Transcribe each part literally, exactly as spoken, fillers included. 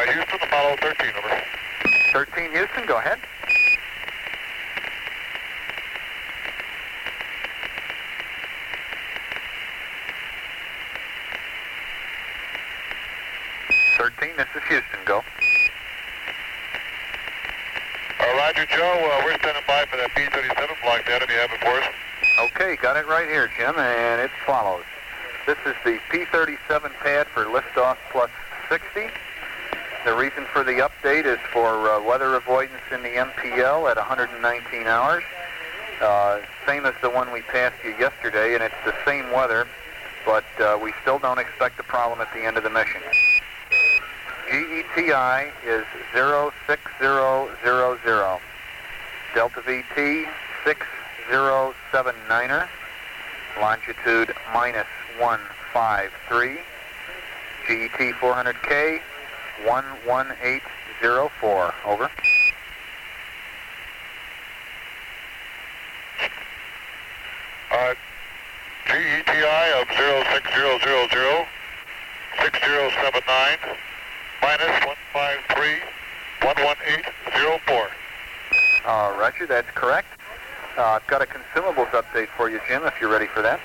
Uh, Houston, Apollo thirteen, over. thirteen, Houston, go ahead. thirteen, this is Houston, go. Uh, Roger, Joe, uh, we're standing by for that P thirty-seven block data. Do you have it for us? Okay, got it right here, Jim, and it follows. This is the P thirty-seven pad for liftoff plus sixty. The reason for the update is for uh, weather avoidance in the M P L at one hundred nineteen hours. Uh, same as the one we passed you yesterday, and it's the same weather, but uh, we still don't expect a problem at the end of the mission. G E T I is zero six zero zero zero. Delta V T six zero seven niner. Longitude minus one five three. G E T four hundred K one one eight zero four. Over. Uh, G E T I of zero six zero zero zero, six zero seven nine, minus one five three, one one eight zero four. Uh, Roger, that's correct. Uh, I've got a consumables update for you, Jim, if you're ready for that.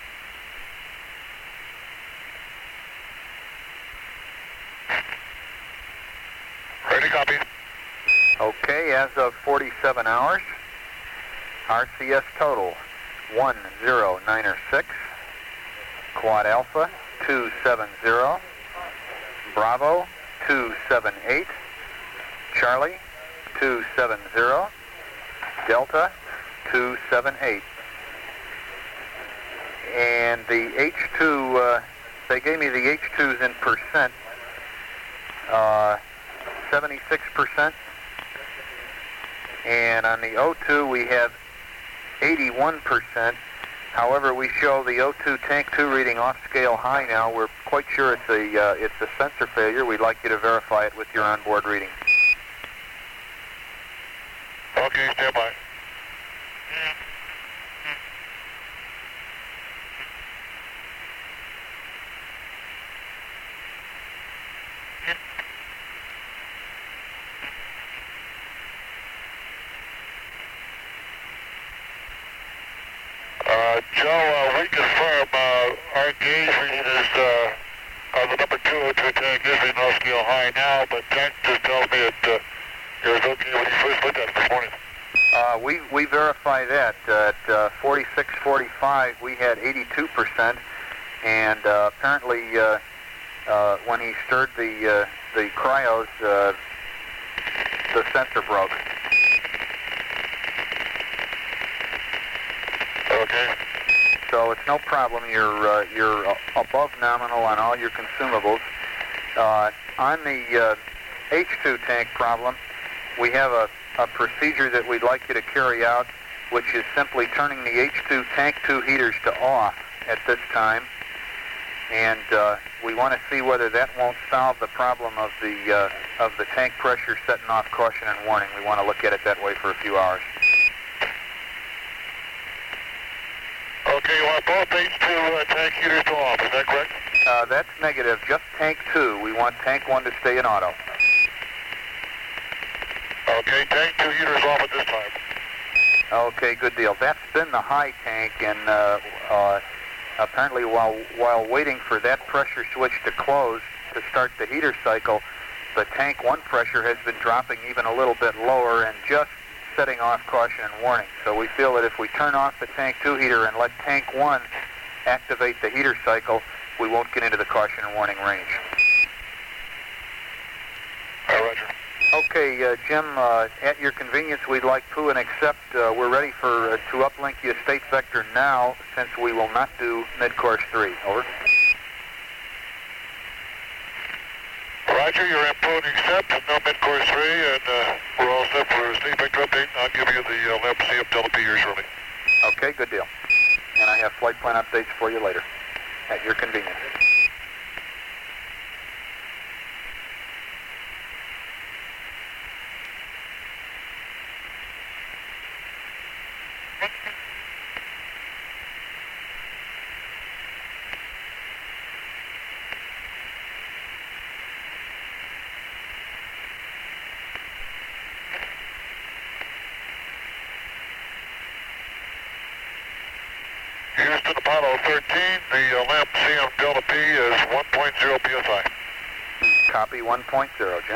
Ready, copy. Okay, as of forty-seven hours, R C S total one zero nine six, Quad Alpha two seven zero, Bravo two seven eight, Charlie two seven zero, Delta two seven eight. And the H two, uh, they gave me the H twos in percent, uh, seventy-six percent. And on the O two we have eighty-one percent. However, we show the O two tank two reading off scale high now. We're quite sure it's a uh, it's a sensor failure. We'd like you to verify it with your onboard reading. Okay, stand by. Uh, Joe, uh, we confirm uh, our gauge reading is uh, on the number two O two tank is in off scale high now, but tank just tells me it, uh, it was okay when you first looked at it this morning. Uh, we we verify that uh, at uh, forty-six forty-five we had eighty-two percent, and uh, apparently uh, uh, when he stirred the uh, the cryos, uh, the sensor broke. Okay. So it's no problem. You're uh, you're above nominal on all your consumables. Uh, on the uh, H two tank problem, we have a, a procedure that we'd like you to carry out, which is simply turning the H two tank two heaters to off at this time. And uh, we want to see whether that won't solve the problem of the uh, of the tank pressure setting off caution and warning. We want to look at it that way for a few hours. Okay, you want both H two uh, tank heaters to off, is that correct? Uh, that's negative. Just tank two. We want tank one to stay in auto. Okay, tank two heaters off at this time. Okay, good deal. That's been the high tank, and uh, uh, apparently while while waiting for that pressure switch to close to start the heater cycle, the tank one pressure has been dropping even a little bit lower and just setting off caution and warning. So we feel that if we turn off the tank two heater and let tank one activate the heater cycle, we won't get into the caution and warning range. All right, Roger. Okay, uh, Jim, uh, at your convenience, we'd like to and accept. Uh, we're ready for uh, to uplink you state vector now, since we will not do mid-course three. Over. Roger, you're input and accept, no mid-course three, and uh, we're all set for state vector update. I'll give you the uh, L M C up Delta P here shortly. Okay, good deal. And I have flight plan updates for you later, at your convenience. Houston, Apollo thirteen, the uh, LEM C M Delta P is one point zero P S I. Copy one point zero, Jim.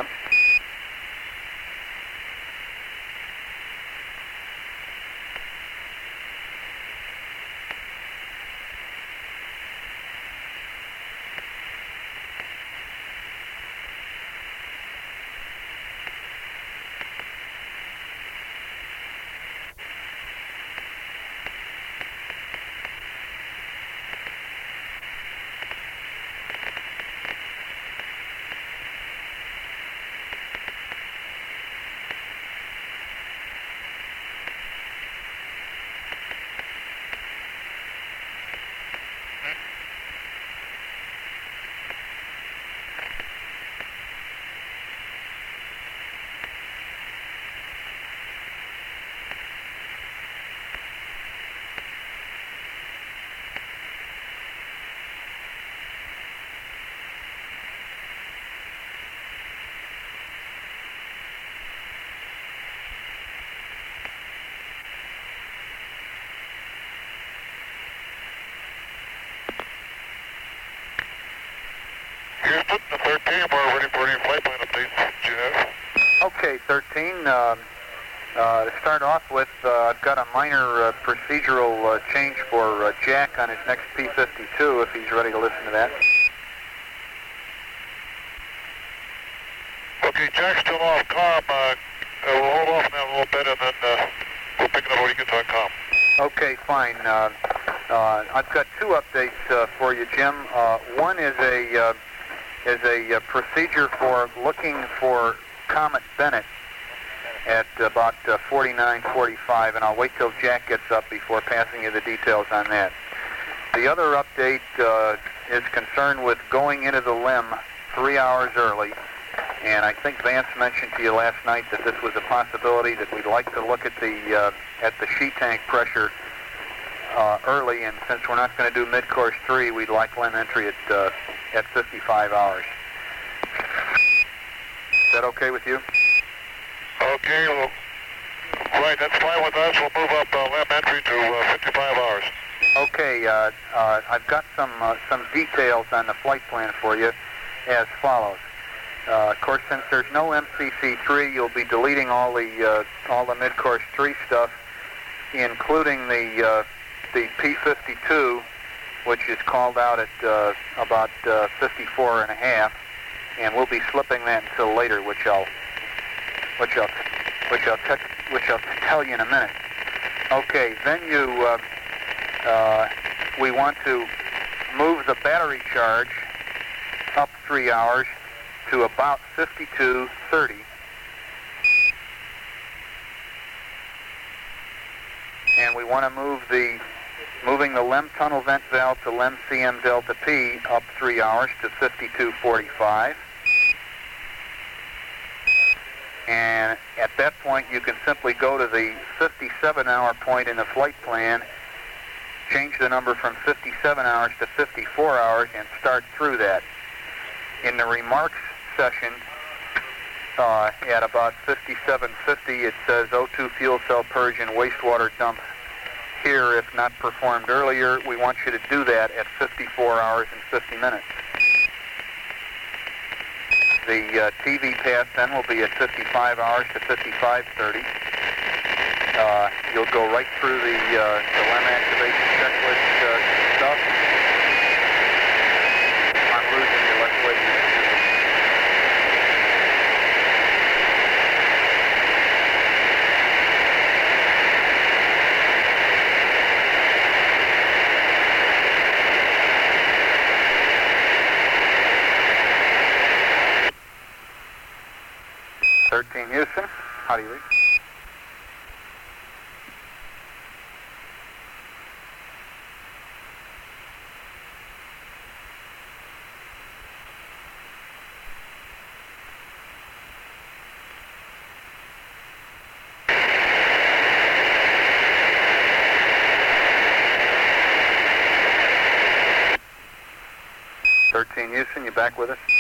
Houston, the thirteen, we're ready for any flight plan updates that you have. Okay, thirteen. Um, uh, to start off with, uh, I've got a minor uh, procedural uh, change for uh, Jack on his next P fifty-two, if he's ready to listen to that. Okay, Jack's still off comm. Uh, uh, we'll hold off on that a little bit, and then uh, we'll pick it up when he gets on comm. Okay, fine. Uh, uh, I've got two updates uh, for you, Jim. Uh, one is a uh, is a uh, procedure for looking for Comet Bennett at about uh, forty-nine forty-five, and I'll wait till Jack gets up before passing you the details on that. The other update uh, is concerned with going into the LEM three hours early, and I think Vance mentioned to you last night that this was a possibility, that we'd like to look at the uh, at the sheet tank pressure uh, early, and since we're not going to do mid-course three, we'd like LEM entry at uh, at fifty-five hours. Is that okay with you? Okay, well, right, that's fine with us. We'll move up uh, LEM entry to uh, fifty-five hours. Okay, uh, uh, I've got some uh, some details on the flight plan for you as follows. Uh, of course, since there's no M C C three, you'll be deleting all the uh, all the mid-course three stuff, including the uh, the P fifty-two, which is called out at uh, about uh, fifty-four and a half, and we'll be slipping that until later, which I'll which I'll which I'll te- which I'll tell you in a minute. Okay, then you uh, uh, we want to move the battery charge up three hours to about fifty-two thirty, and we want to move the moving the LEM tunnel vent valve to LEM C M Delta P up three hours to fifty-two forty-five. And at that point, you can simply go to the fifty-seven hour point in the flight plan, change the number from fifty-seven hours to fifty-four hours, and start through that. In the remarks session, uh, at about fifty-seven fifty, it says O two fuel cell purge and wastewater dump here if not performed earlier. We want you to do that at fifty-four hours and fifty minutes. The uh, T V pass then will be at fifty-five hours to fifty-five thirty. Uh, you'll go right through the, uh, the LEM activation checklist uh, stuff. I'm losing you. Let's wait a minute. thirteen Houston, how do you read? thirteen Houston, you back with us?